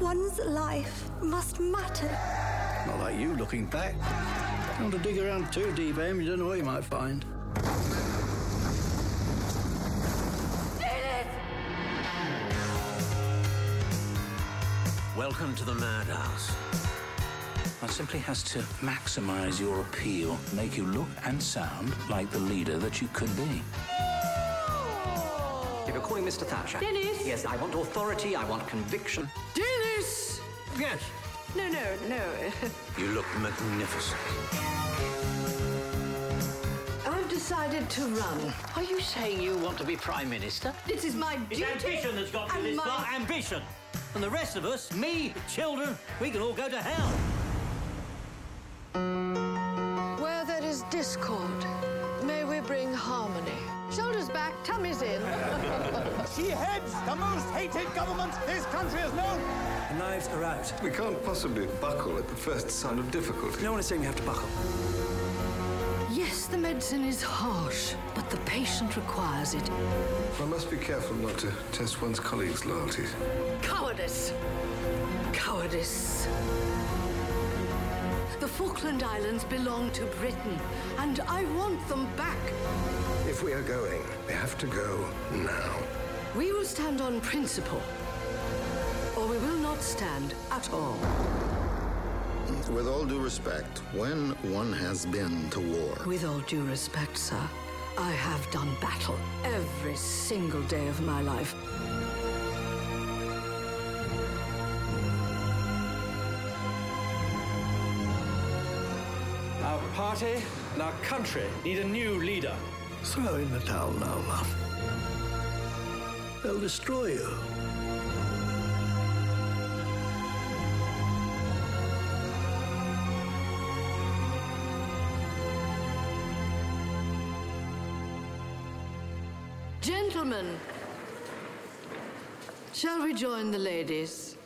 One's life must matter. Not like you looking back. You want to dig around too deep, Em. You don't know what you might find. Welcome to the madhouse. One simply has to maximize your appeal, make you look and sound like the leader that you could be. If you're calling Mr. Thatcher... Dennis! Yes, I want authority, I want conviction. Dennis! Yes. No. You look magnificent. I've decided to run. Are you saying you want to be Prime Minister? This is my duty. It's ambition that's got you and this my... far. Ambition. And the rest of us, me, the children, we can all go to hell. Where there is discord, may we bring harmony. Shoulders back, tummies in. She heads the most hated government this country has known. The knives are out. We can't possibly buckle at the first sign of difficulty. No one is saying we have to buckle. Yes, the medicine is harsh, but the patient requires it. One must be careful not to test one's colleagues' loyalties. Cowardice. Cowardice. The Falkland Islands belong to Britain, and I want them back. If we are going, we have to go now. We will stand on principle, or we will not stand at all. With all due respect, when one has been to war... With all due respect, sir, I have done battle every single day of my life. Our party and our country need a new leader. Throw in the towel now, love. They'll destroy you. Gentlemen, shall we join the ladies?